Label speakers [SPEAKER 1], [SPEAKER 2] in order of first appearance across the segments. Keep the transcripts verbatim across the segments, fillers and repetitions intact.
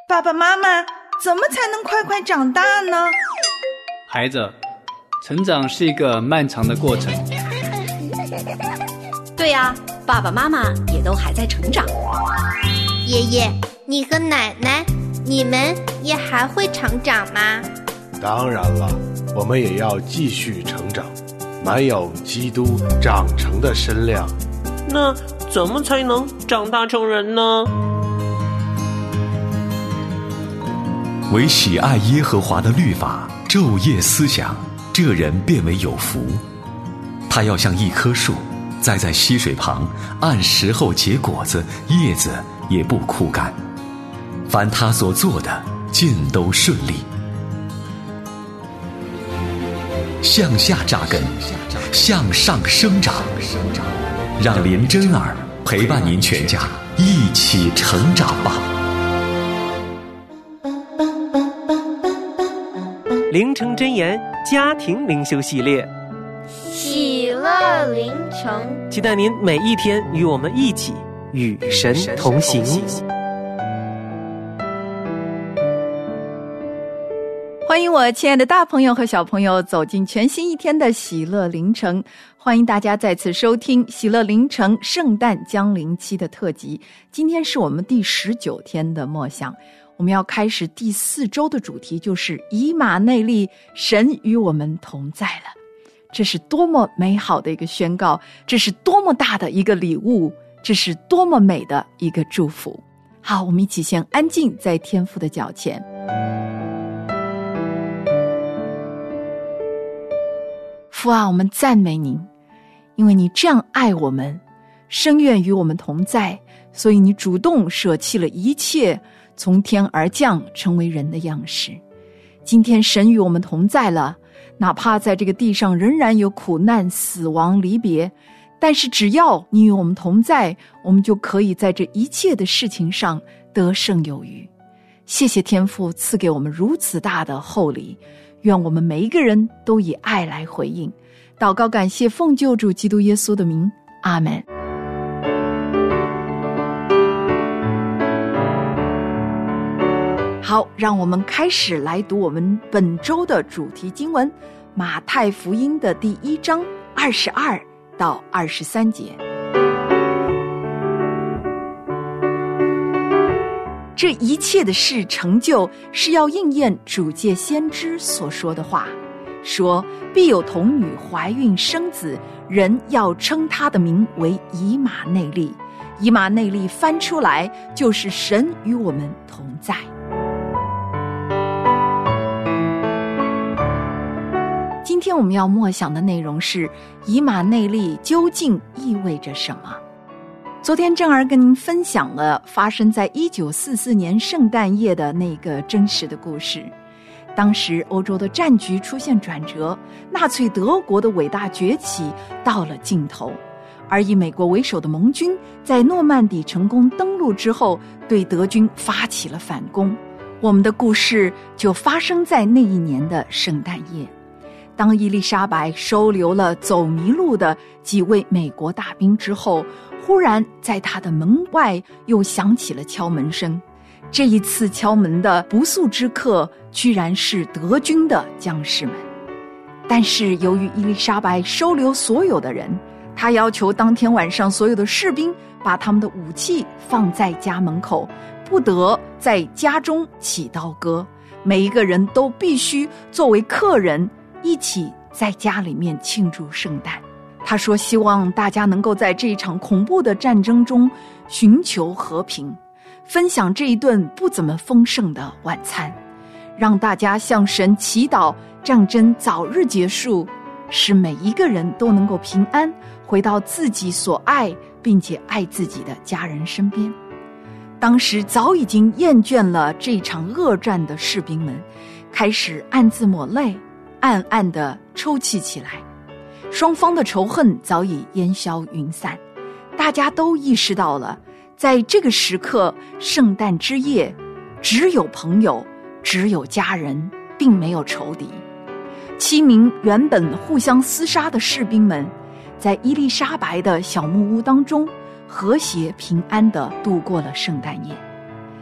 [SPEAKER 1] 爸爸妈妈，怎么才能快快长大呢？
[SPEAKER 2] 孩子，成长是一个漫长的过程。
[SPEAKER 3] 对呀，爸爸妈妈也都还在成长。
[SPEAKER 4] 爷爷，你和奶奶，你们也还会成长吗？
[SPEAKER 5] 当然了，我们也要继续成长，满有基督长成的身量。
[SPEAKER 6] 那怎么才能长大成人呢？
[SPEAKER 7] 唯喜爱耶和华的律法，昼夜思想，这人便为有福。他要像一棵树，栽在溪水旁，按时候结果子，叶子也不枯干。凡他所做的，尽都顺利。向下扎根，向上生长，让林真儿陪伴您全家一起成长吧。
[SPEAKER 6] 灵城真言家庭灵修系列，
[SPEAKER 4] 喜乐灵城，
[SPEAKER 6] 期待您每一天与我们一起与神同行。
[SPEAKER 8] 欢迎我亲爱的大朋友和小朋友走进全新一天的喜乐灵城，欢迎大家再次收听喜乐灵城圣诞降临期的特辑。今天是我们第十九天的默想，我们要开始第四周的主题，就是以马内利，神与我们同在了。这是多么美好的一个宣告，这是多么大的一个礼物，这是多么美的一个祝福。好，我们一起先安静在天父的脚前。父啊，我们赞美您，因为你这样爱我们，深愿与我们同在，所以你主动舍弃了一切，从天而降，成为人的样式。今天神与我们同在了，哪怕在这个地上仍然有苦难、死亡、离别，但是只要你与我们同在，我们就可以在这一切的事情上得胜有余。谢谢天父赐给我们如此大的厚礼，愿我们每一个人都以爱来回应。祷告感谢奉救主基督耶稣的名，阿们。好，让我们开始来读我们本周的主题经文，马太福音的第一章二十二到二十三节。这一切的事成就，是要应验主借先知所说的话，说必有童女怀孕生子，人要称他的名为以马内利。以马内利翻出来就是神与我们同在。今天我们要默想的内容是以马内利究竟意味着什么。昨天正儿跟您分享了发生在一九四四年圣诞夜的那个真实的故事。当时欧洲的战局出现转折，纳粹德国的伟大崛起到了尽头，而以美国为首的盟军在诺曼底成功登陆之后，对德军发起了反攻。我们的故事就发生在那一年的圣诞夜。当伊丽莎白收留了走迷路的几位美国大兵之后，忽然在她的门外又响起了敲门声。这一次敲门的不速之客居然是德军的将士们。但是由于伊丽莎白收留所有的人，她要求当天晚上所有的士兵把他们的武器放在家门口，不得在家中起刀割，每一个人都必须作为客人一起在家里面庆祝圣诞。他说希望大家能够在这一场恐怖的战争中寻求和平，分享这一顿不怎么丰盛的晚餐，让大家向神祈祷战争早日结束，使每一个人都能够平安回到自己所爱并且爱自己的家人身边。当时早已经厌倦了这场恶战的士兵们开始暗自抹泪，暗暗地抽泣起来。双方的仇恨早已烟消云散，大家都意识到了，在这个时刻，圣诞之夜，只有朋友，只有家人，并没有仇敌。七名原本互相厮杀的士兵们，在伊丽莎白的小木屋当中，和谐平安地度过了圣诞夜。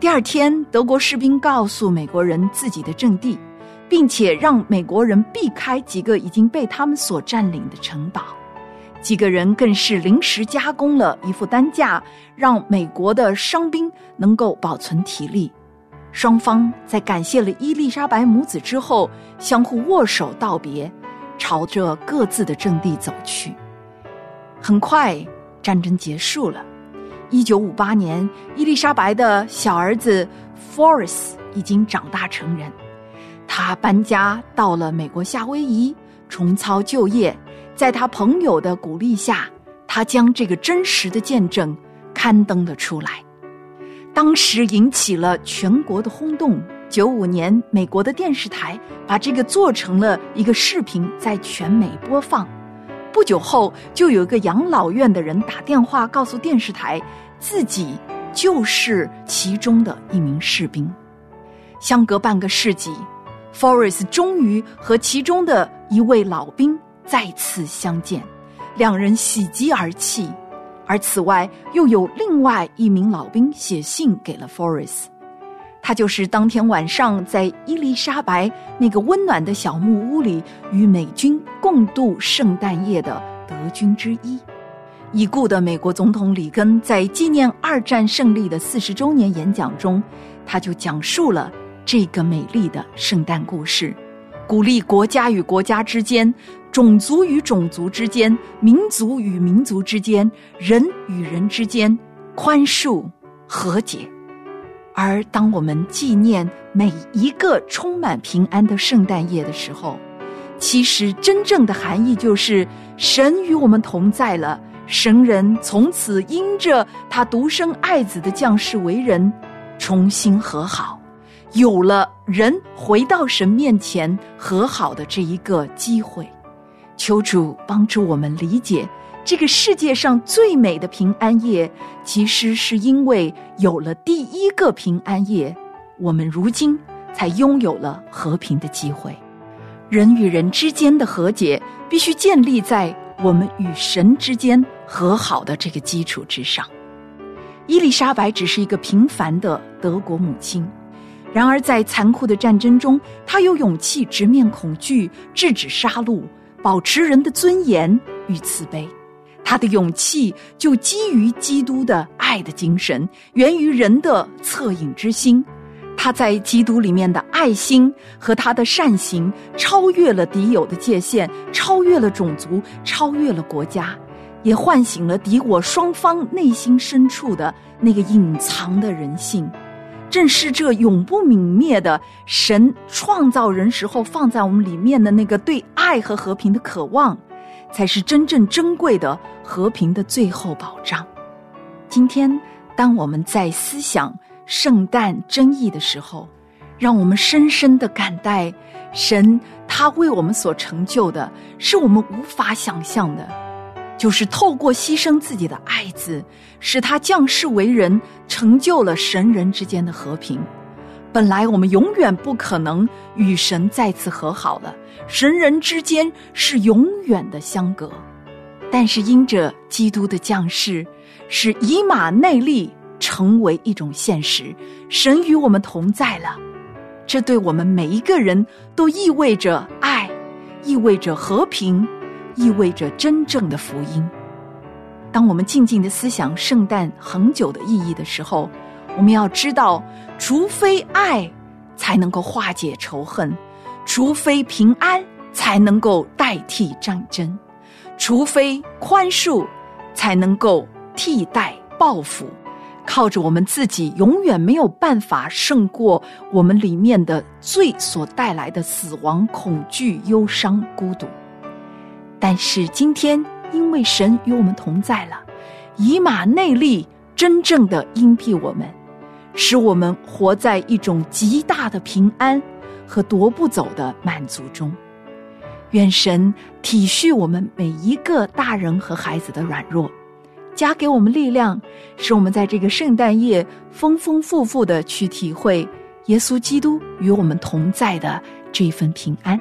[SPEAKER 8] 第二天，德国士兵告诉美国人自己的阵地，并且让美国人避开几个已经被他们所占领的城堡。几个人更是临时加工了一副担架，让美国的伤兵能够保存体力。双方在感谢了伊丽莎白母子之后，相互握手道别，朝着各自的阵地走去。很快，战争结束了。一九五八年，伊丽莎白的小儿子 Forrest 已经长大成人，他搬家到了美国夏威夷，重操旧业。在他朋友的鼓励下，他将这个真实的见证刊登了出来，当时引起了全国的轰动。九五年，美国的电视台把这个做成了一个视频，在全美播放。不久后，就有一个养老院的人打电话告诉电视台，自己就是其中的一名士兵。相隔半个世纪， Forrest 终于和其中的一位老兵再次相见，两人喜极而泣。而此外，又有另外一名老兵写信给了 Forrest， 他就是当天晚上在伊丽莎白那个温暖的小木屋里与美军共度圣诞夜的德军之一。已故的美国总统里根在纪念二战胜利的四十周年演讲中，他就讲述了这个美丽的圣诞故事，鼓励国家与国家之间，种族与种族之间，民族与民族之间，人与人之间宽恕和解。而当我们纪念每一个充满平安的圣诞夜的时候，其实真正的含义就是神与我们同在了，神人从此因着他独生爱子的降世为人，重新和好，有了人回到神面前和好的这一个机会。求主帮助我们理解，这个世界上最美的平安夜，其实是因为有了第一个平安夜，我们如今才拥有了和平的机会。人与人之间的和解，必须建立在我们与神之间和好的这个基础之上。伊丽莎白只是一个平凡的德国母亲，然而在残酷的战争中，她有勇气直面恐惧，制止杀戮，保持人的尊严与慈悲。他的勇气就基于基督的爱的精神，源于人的恻隐之心。他在基督里面的爱心和他的善行，超越了敌友的界限，超越了种族，超越了国家，也唤醒了敌我双方内心深处的那个隐藏的人性。正是这永不泯灭的神创造人时候放在我们里面的那个对爱和和平的渴望，才是真正珍贵的和平的最后保障。今天当我们在思想圣诞真意的时候，让我们深深地感戴神，他为我们所成就的是我们无法想象的，就是透过牺牲自己的爱子，使他降世为人，成就了神人之间的和平。本来我们永远不可能与神再次和好了，神人之间是永远的相隔。但是因着基督的降世，使以马内利成为一种现实，神与我们同在了。这对我们每一个人都意味着爱，意味着和平，意味着真正的福音。当我们静静地思想圣诞恒久的意义的时候，我们要知道，除非爱才能够化解仇恨，除非平安才能够代替战争，除非宽恕才能够替代报复。靠着我们自己永远没有办法胜过我们里面的罪所带来的死亡、恐惧、忧伤、孤独。但是今天因为神与我们同在了，以马内利真正的荫庇我们，使我们活在一种极大的平安和夺不走的满足中。愿神体恤我们每一个大人和孩子的软弱，加给我们力量，使我们在这个圣诞夜丰丰富富的去体会耶稣基督与我们同在的这份平安。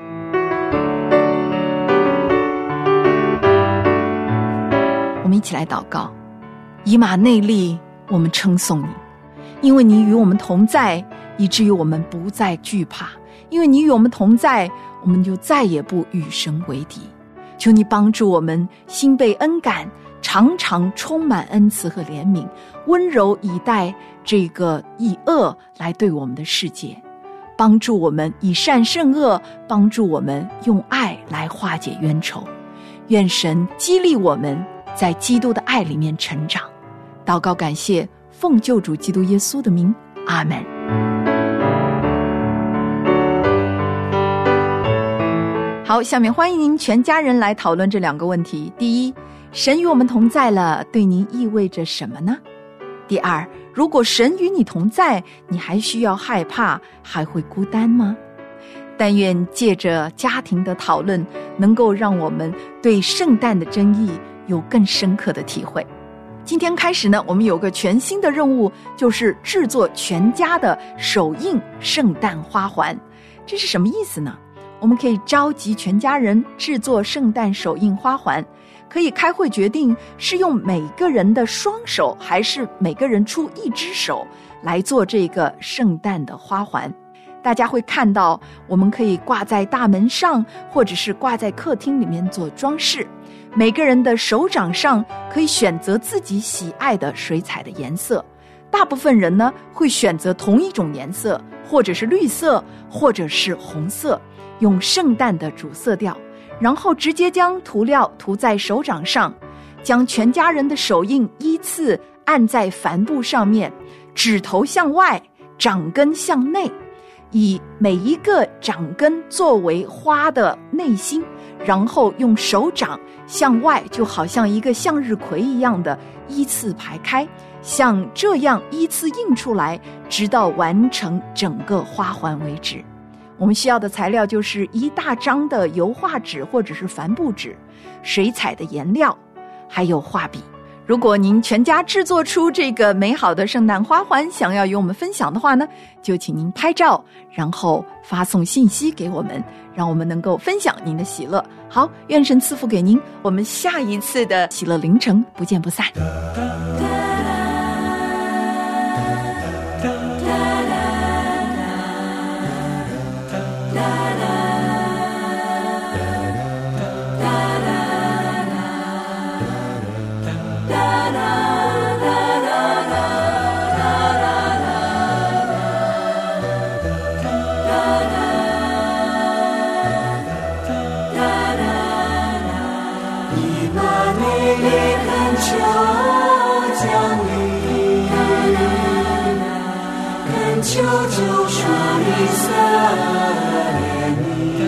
[SPEAKER 8] 我们一起来祷告。以马内利，我们称颂你， 因为你与我们同在，以至于我们不再惧怕。因为你与我们同在，我们就再也不与神为敌。求你帮助我们心被恩感，常常充满恩慈和怜悯，温柔以待这个以恶来对我们的世界，帮助我们以善胜恶，帮助我们用爱来化解冤仇。愿神激励我们在基督的爱里面成长。祷告感谢，奉救主基督耶稣的名，阿们。好，下面欢迎您全家人来讨论这两个问题。第一，神与我们同在了，对您意味着什么呢？第二，如果神与你同在，你还需要害怕，还会孤单吗？但愿借着家庭的讨论，能够让我们对圣诞的真意有更深刻的体会。今天开始呢，我们有个全新的任务，就是制作全家的手印圣诞花环。这是什么意思呢？我们可以召集全家人制作圣诞手印花环，可以开会决定是用每个人的双手，还是每个人出一只手来做这个圣诞的花环。大家会看到，我们可以挂在大门上，或者是挂在客厅里面做装饰。每个人的手掌上可以选择自己喜爱的水彩的颜色，大部分人呢会选择同一种颜色，或者是绿色，或者是红色，用圣诞的主色调，然后直接将涂料涂在手掌上，将全家人的手印依次按在帆布上面，指头向外，掌根向内，以每一个掌根作为花的内心，然后用手掌向外，就好像一个向日葵一样的依次排开，像这样依次印出来，直到完成整个花环为止。我们需要的材料就是一大张的油画纸或者是帆布纸，水彩的颜料，还有画笔。如果您全家制作出这个美好的圣诞花环，想要与我们分享的话呢，就请您拍照，然后发送信息给我们，让我们能够分享您的喜乐。好，愿神赐福给您，我们下一次的喜乐凌晨不见不散。
[SPEAKER 9] 求救赎以色列民，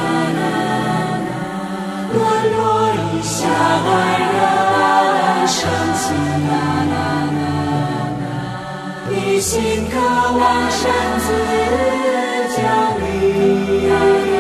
[SPEAKER 9] 沦落以下爱人生气，一心渴望神子降临。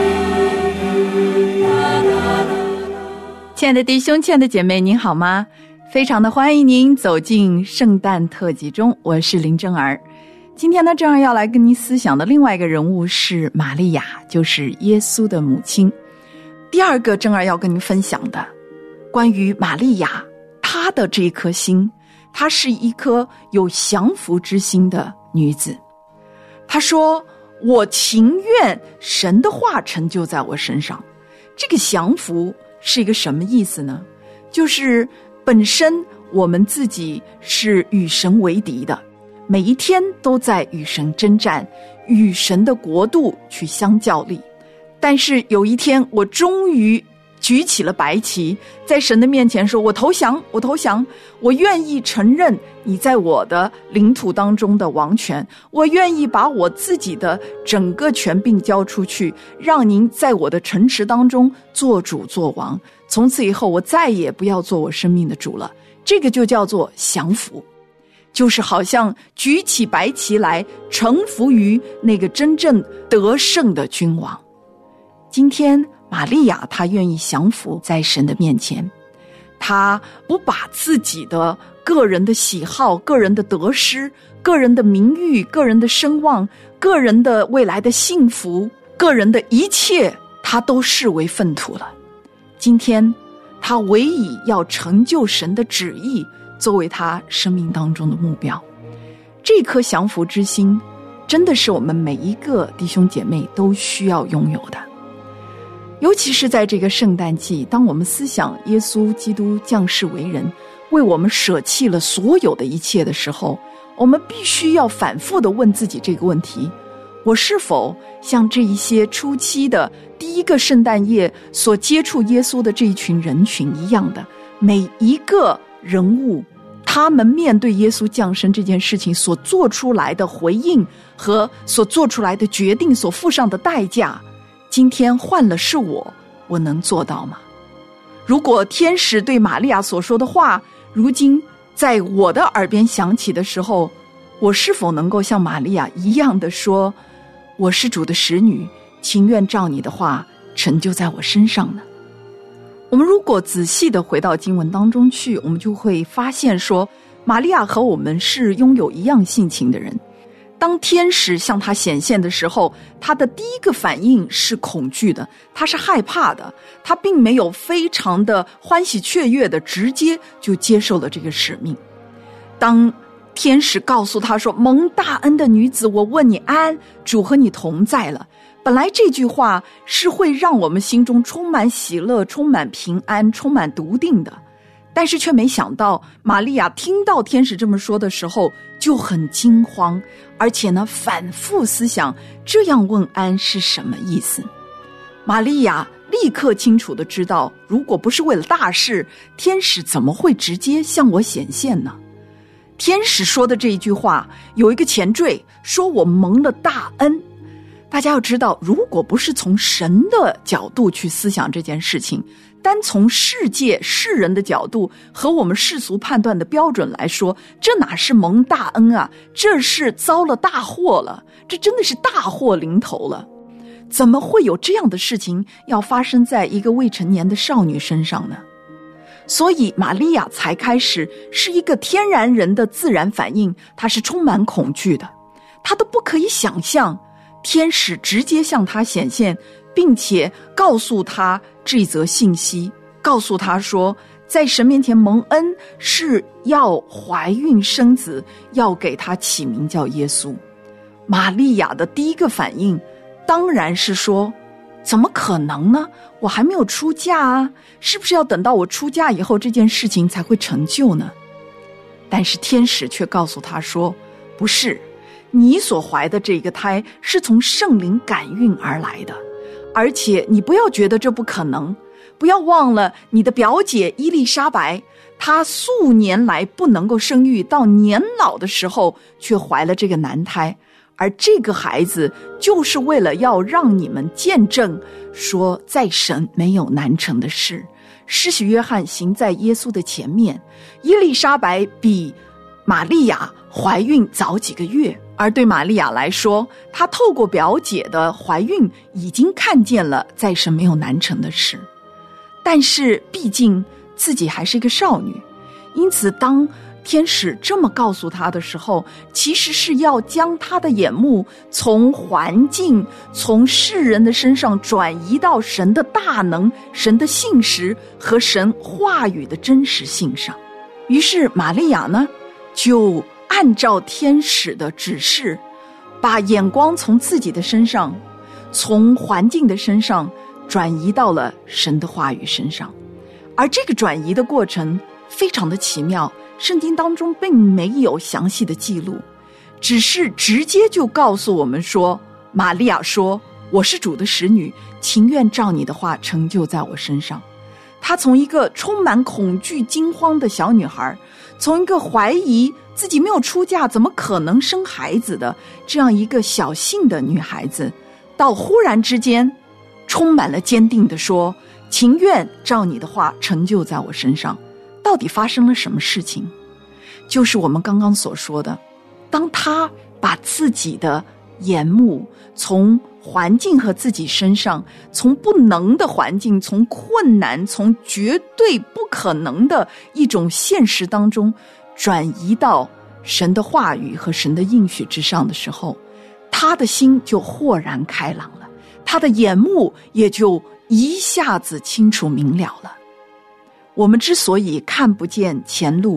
[SPEAKER 8] 亲爱的弟兄，亲爱的姐妹，您好吗？非常的欢迎您走进圣诞特辑中，我是林真儿。今天呢，正儿要来跟您思想的另外一个人物是玛利亚，就是耶稣的母亲。第二个正儿要跟您分享的，关于玛利亚，她的这一颗心，她是一颗有降服之心的女子。她说：“我情愿神的话成就在我身上。”这个降服是一个什么意思呢？就是本身我们自己是与神为敌的，每一天都在与神征战，与神的国度去相较力。但是有一天，我终于举起了白旗，在神的面前说：“我投降，我投降，我愿意承认你在我的领土当中的王权，我愿意把我自己的整个权柄交出去，让您在我的城池当中做主做王。从此以后，我再也不要做我生命的主了。”这个就叫做降服。就是好像举起白旗来臣服于那个真正得胜的君王。今天玛利亚她愿意降服在神的面前，她不把自己的个人的喜好、个人的得失、个人的名誉、个人的声望、个人的未来的幸福、个人的一切，她都视为粪土了。今天她唯以要成就神的旨意作为他生命当中的目标。 这颗降服之心真的是我们每一个弟兄姐妹都需要拥有的。尤其是在这个圣诞季，当我们思想耶稣基督降世为人，为我们舍弃了所有的一切的时候，我们必须要反复地问自己这个问题：我是否像这一些初期的第一个圣诞夜所接触耶稣的这一群人群一样的，每一个人物他们面对耶稣降生这件事情所做出来的回应和所做出来的决定所付上的代价，今天换了是我，我能做到吗？如果天使对玛利亚所说的话如今在我的耳边响起的时候，我是否能够像玛利亚一样的说，我是主的使女，情愿照你的话成就在我身上呢？我们如果仔细的回到经文当中去，我们就会发现说，玛利亚和我们是拥有一样性情的人。当天使向他显现的时候，他的第一个反应是恐惧的，他是害怕的，他并没有非常的欢喜雀跃的直接就接受了这个使命。当天使告诉他说，蒙大恩的女子，我问你安，主和你同在了。本来这句话是会让我们心中充满喜乐，充满平安，充满笃定的，但是却没想到玛利亚听到天使这么说的时候就很惊慌，而且呢反复思想这样问安是什么意思。玛利亚立刻清楚地知道，如果不是为了大事，天使怎么会直接向我显现呢？天使说的这一句话有一个前缀，说我蒙了大恩。大家要知道，如果不是从神的角度去思想这件事情，单从世界世人的角度和我们世俗判断的标准来说，这哪是蒙大恩啊，这是遭了大祸了，这真的是大祸临头了。怎么会有这样的事情要发生在一个未成年的少女身上呢？所以玛利亚才开始是一个天然人的自然反应，她是充满恐惧的，她都不可以想象天使直接向她显现，并且告诉她这则信息，告诉她说在神面前蒙恩是要怀孕生子，要给她起名叫耶稣。玛利亚的第一个反应当然是说，怎么可能呢？我还没有出嫁啊，是不是要等到我出嫁以后这件事情才会成就呢？但是天使却告诉她说，不是，你所怀的这个胎是从圣灵感孕而来的，而且你不要觉得这不可能，不要忘了你的表姐伊丽莎白，她数年来不能够生育，到年老的时候却怀了这个男胎，而这个孩子就是为了要让你们见证说在神没有难成的事。施洗约翰行在耶稣的前面，伊丽莎白比玛利亚怀孕早几个月，而对玛利亚来说，她透过表姐的怀孕已经看见了在神没有难成的事。但是毕竟自己还是一个少女，因此当天使这么告诉她的时候，其实是要将她的眼目从环境，从世人的身上转移到神的大能，神的信实和神话语的真实性上。于是玛利亚呢就按照天使的指示，把眼光从自己的身上，从环境的身上转移到了神的话语身上。而这个转移的过程非常的奇妙，圣经当中并没有详细的记录，只是直接就告诉我们说，玛利亚说，我是主的使女，情愿照你的话成就在我身上。她从一个充满恐惧惊慌的小女孩，从一个怀疑自己没有出嫁怎么可能生孩子的这样一个小性的女孩子，到忽然之间充满了坚定地说，情愿照你的话成就在我身上。到底发生了什么事情？就是我们刚刚所说的，当她把自己的眼目从环境和自己身上，从不能的环境，从困难，从绝对不可能的一种现实当中转移到神的话语和神的应许之上的时候，他的心就豁然开朗了，他的眼目也就一下子清楚明了了。我们之所以看不见前路，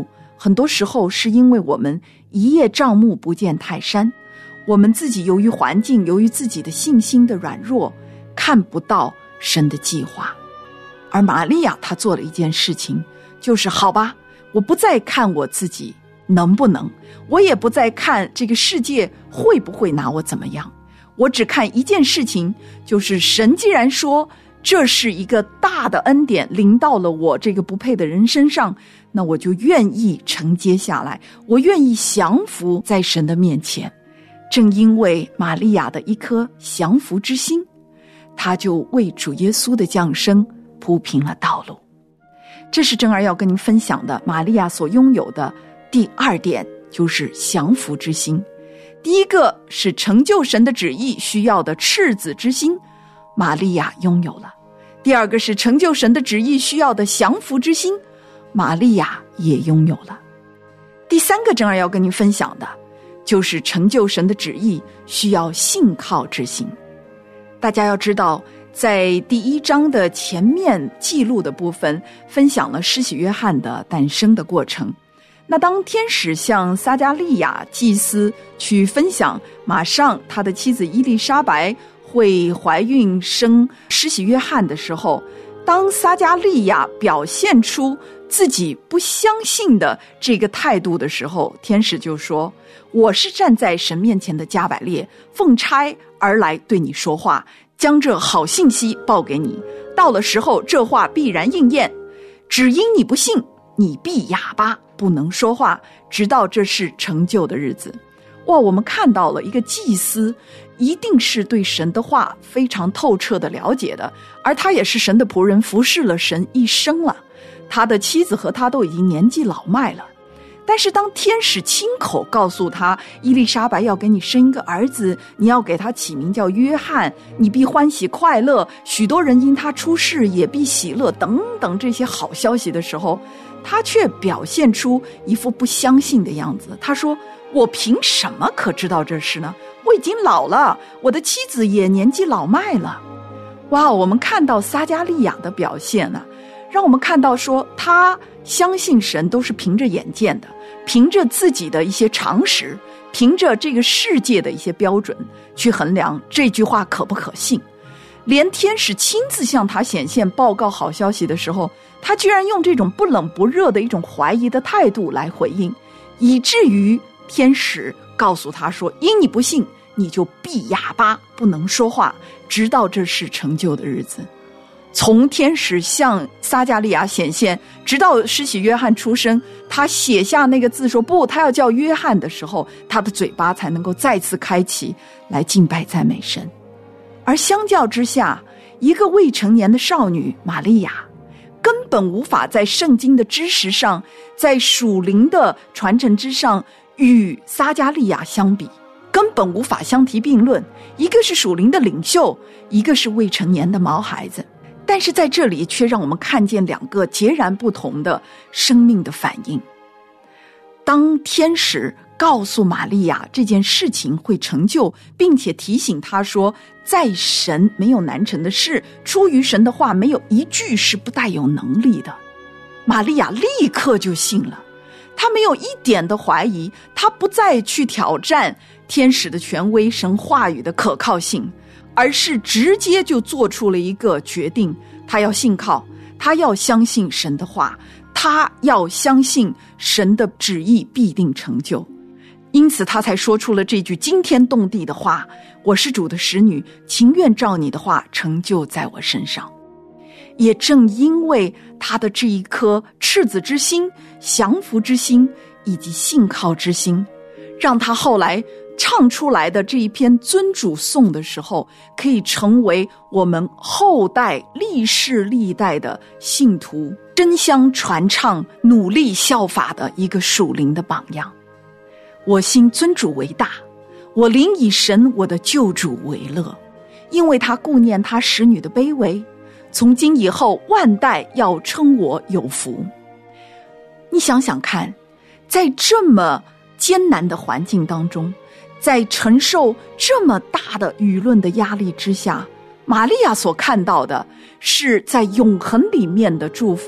[SPEAKER 8] 很多时候是因为我们一叶障目不见泰山，我们自己由于环境，由于自己的信心的软弱，看不到神的计划。而玛利亚她做了一件事情，就是好吧，我不再看我自己能不能，我也不再看这个世界会不会拿我怎么样，我只看一件事情，就是神既然说这是一个大的恩典临到了我这个不配的人身上，那我就愿意承接下来，我愿意降服在神的面前。正因为玛利亚的一颗降服之心，他就为主耶稣的降生铺平了道路。这是正儿要跟您分享的玛利亚所拥有的第二点，就是降服之心。第一个是成就神的旨意需要的赤子之心，玛利亚拥有了。第二个是成就神的旨意需要的降服之心，玛利亚也拥有了。第三个正儿要跟您分享的就是成就神的旨意需要信靠之心。大家要知道，在第一章的前面记录的部分分享了施洗约翰的诞生的过程。那当天使向撒迦利亚祭司去分享马上他的妻子伊丽莎白会怀孕生施洗约翰的时候，当撒迦利亚表现出自己不相信的这个态度的时候，天使就说，我是站在神面前的加百列，奉差而来对你说话，将这好信息报给你，到了时候这话必然应验，只因你不信，你必哑巴不能说话，直到这事成就的日子。哇，我们看到了一个祭司一定是对神的话非常透彻的了解的，而他也是神的仆人，服侍了神一生了，他的妻子和他都已经年纪老迈了。但是当天使亲口告诉他，伊丽莎白要给你生一个儿子，你要给他起名叫约翰，你必欢喜快乐，许多人因他出世也必喜乐，等等这些好消息的时候，他却表现出一副不相信的样子。他说，我凭什么可知道这事呢？我已经老了，我的妻子也年纪老迈了。哇，我们看到撒迦利亚的表现呢、啊，让我们看到说他相信神都是凭着眼见的，凭着自己的一些常识，凭着这个世界的一些标准去衡量这句话可不可信。连天使亲自向他显现报告好消息的时候，他居然用这种不冷不热的一种怀疑的态度来回应，以至于天使告诉他说，因你不信，你就必哑巴不能说话，直到这事成就的日子。从天使向撒迦利亚显现，直到施洗约翰出生，他写下那个字说不，他要叫约翰的时候，他的嘴巴才能够再次开启来敬拜赞美神。而相较之下，一个未成年的少女玛利亚根本无法在圣经的知识上，在属灵的传承之上与撒迦利亚相比，根本无法相提并论。一个是属灵的领袖，一个是未成年的毛孩子，但是在这里却让我们看见两个截然不同的生命的反应。当天使告诉玛利亚这件事情会成就，并且提醒她说，在神没有难成的事，出于神的话没有一句是不带有能力的，玛利亚立刻就信了。她没有一点的怀疑，她不再去挑战天使的权威，神话语的可靠性，而是直接就做出了一个决定，她要信靠，她要相信神的话，她要相信神的旨意必定成就。因此她才说出了这句惊天动地的话，我是主的使女，情愿照你的话成就在我身上。也正因为她的这一颗赤子之心、降服之心以及信靠之心，让她后来唱出来的这一篇尊主颂的时候，可以成为我们后代历世历代的信徒争相传唱、努力效法的一个属灵的榜样。我心尊主为大，我灵以神我的救主为乐，因为他顾念他使女的卑微，从今以后万代要称我有福。你想想看，在这么艰难的环境当中，在承受这么大的舆论的压力之下，玛利亚所看到的是在永恒里面的祝福，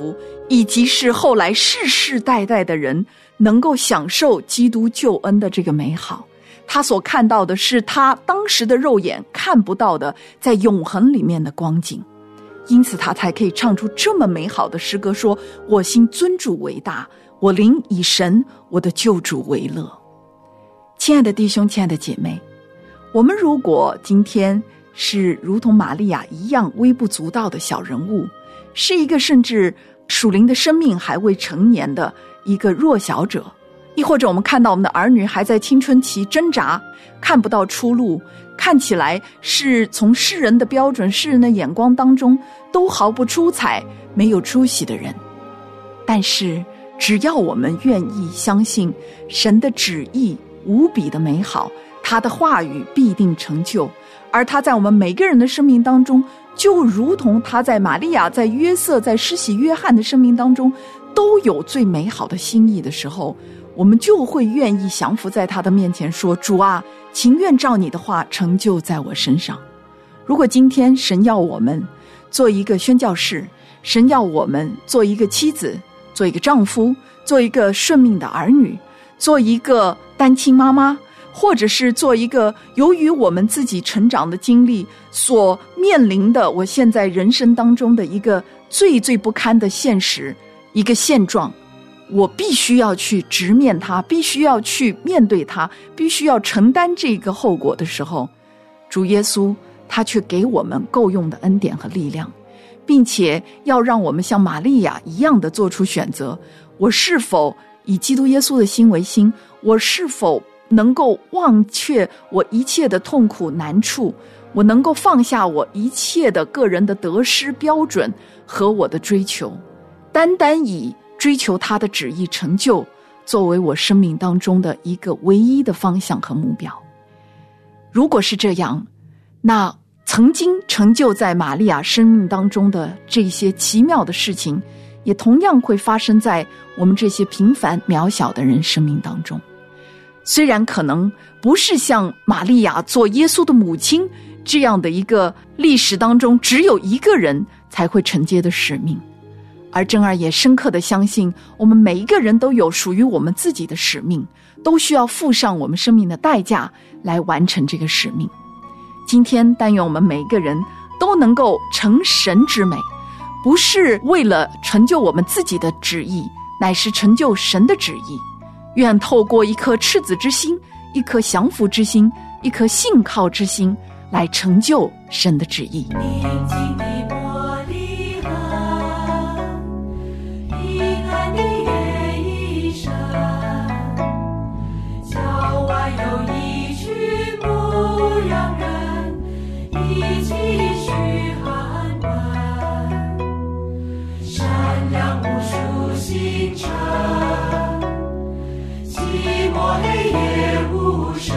[SPEAKER 8] 以及是后来世世代代的人能够享受基督救恩的这个美好。他所看到的是他当时的肉眼看不到的在永恒里面的光景，因此他才可以唱出这么美好的诗歌，说我心尊主为大，我灵以神我的救主为乐。亲爱的弟兄，亲爱的姐妹，我们如果今天是如同玛利亚一样微不足道的小人物，是一个甚至属灵的生命还未成年的一个弱小者，亦或者我们看到我们的儿女还在青春期挣扎，看不到出路，看起来是从世人的标准世人的眼光当中都毫不出彩没有出息的人，但是只要我们愿意相信神的旨意无比的美好，他的话语必定成就，而他在我们每个人的生命当中，就如同他在玛利亚在约瑟在施洗约翰的生命当中都有最美好的心意的时候，我们就会愿意降服在他的面前，说主啊，情愿照你的话成就在我身上。如果今天神要我们做一个宣教士，神要我们做一个妻子，做一个丈夫，做一个顺命的儿女，做一个单亲妈妈，或者是做一个由于我们自己成长的经历所面临的我现在人生当中的一个最最不堪的现实，一个现状，我必须要去直面它，必须要去面对它，必须要承担这个后果的时候，主耶稣他却给我们够用的恩典和力量，并且要让我们像玛利亚一样的做出选择，我是否以基督耶稣的心为心，我是否能够忘却我一切的痛苦难处，我能够放下我一切的个人的得失标准和我的追求，单单以追求他的旨意成就作为我生命当中的一个唯一的方向和目标。如果是这样，那曾经成就在玛利亚生命当中的这些奇妙的事情，也同样会发生在我们这些平凡渺小的人生命当中。虽然可能不是像玛利亚做耶稣的母亲这样的一个历史当中只有一个人才会承接的使命，而珍儿也深刻地相信，我们每一个人都有属于我们自己的使命，都需要付上我们生命的代价来完成这个使命。今天但愿我们每一个人都能够成神之美，不是为了成就我们自己的旨意，乃是成就神的旨意。愿透过一颗赤子之心，一颗降服之心，一颗信靠之心，来成就神的旨意。
[SPEAKER 9] 宁静的茉莉河，平安的夜一生，郊外有一群牧羊人，一起去喊问，善良无数星辰，寂寞黑夜无声，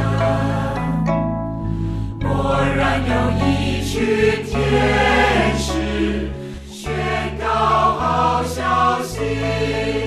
[SPEAKER 9] 蓦然有一群天使宣告好消息。